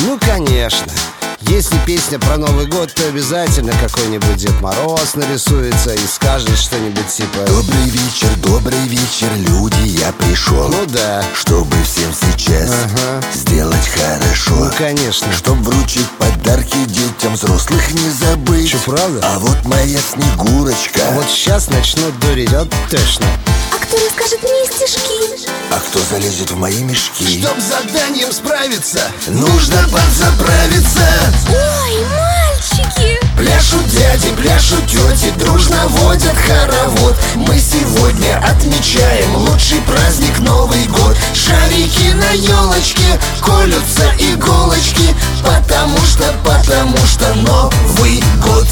Ну, конечно. Если песня про Новый год, то обязательно какой-нибудь Дед Мороз нарисуется и скажет что-нибудь типа: добрый вечер, люди, я пришел. Ну да. Чтобы всем сейчас сделать хорошо. Ну, конечно. Чтоб вручить подарки детям, взрослых не забыть. Че, правда? А вот моя Снегурочка. А вот сейчас начнут дурить, вот точно. А кто расскажет мне стишки? А кто залезет в мои мешки? Чтоб с заданием справиться, нужно подзаправиться. Ой, мальчики! Пляшут дяди, пляшут тети, дружно водят хоровод. Мы сегодня отмечаем лучший праздник Новый год. Шарики на елочке, колются иголочки, потому что Новый год.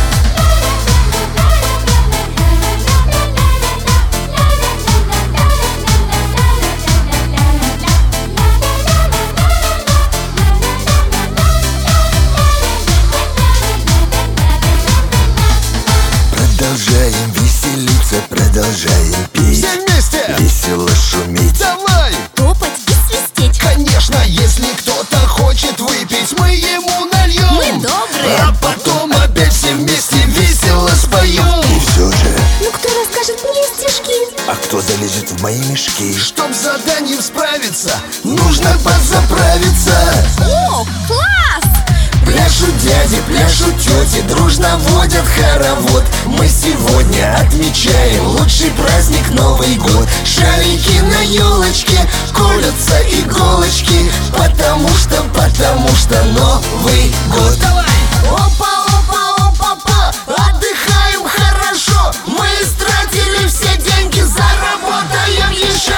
Продолжаем веселиться, продолжаем петь. все вместе! Весело шуметь. Давай! Топать и свистеть. Конечно, если кто-то хочет выпить, мы ему нальем. Мы добрые. А потом опять все вместе весело споем. И все же, Ну кто расскажет мне стишки? а кто залезет в мои мешки? Чтоб с заданием справиться, Нужно подзаправиться. О, класс! Пляшут дяди, пляшут тети, дружно водят хоровод. Мы сегодня отмечаем лучший праздник Новый год. Шарики на елочке, колются иголочки, потому что Новый год. давай! Опа, опа, опа, опа! Отдыхаем хорошо, мы истратили все деньги, заработаем еще.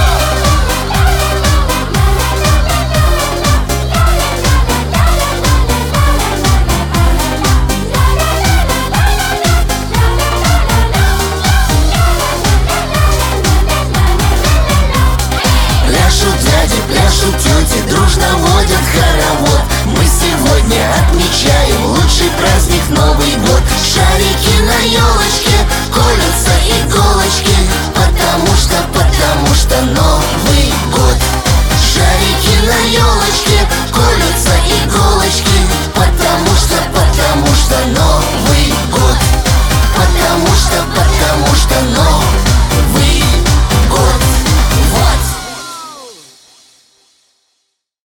Пляшут дяди, пляшут тети, дружно водят хоровод. Мы сегодня отмечаем лучший праздник Новый год. Шарики на елочке,